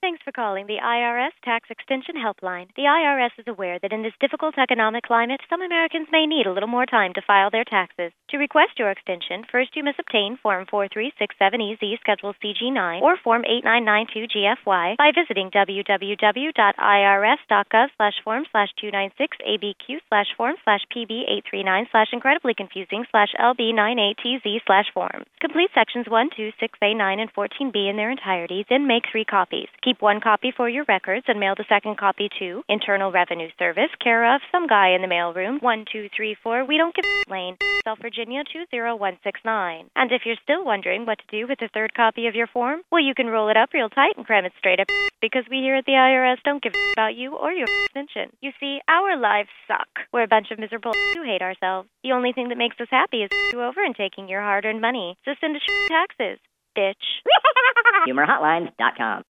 Thanks for calling the IRS Tax Extension Helpline. The IRS is aware that in this difficult economic climate, some Americans may need a little more time to file their taxes. To request your extension, first you must obtain Form 4367EZ Schedule CG9 or Form 8992GFY by visiting www.irs.gov/form/296-ABQ/form/PB839/incredibly confusing/LB98TZ/form. Complete sections 1, 2, 6A, 9, and 14B in their entirety, then make 3 copies. Keep 1 copy for your records and mail the second copy to Internal Revenue Service, care of some guy in the mailroom, 1234 We Don't Give Lane, South Virginia 20169. And if you're still wondering what to do with the third copy of your form, well, you can roll it up real tight and cram it straight up, because we here at the IRS don't give about you or your extension. You see, our lives suck. We're a bunch of miserable who hate ourselves. The only thing that makes us happy is you over and taking your hard-earned money. So send us taxes, bitch. HumorHotlines.com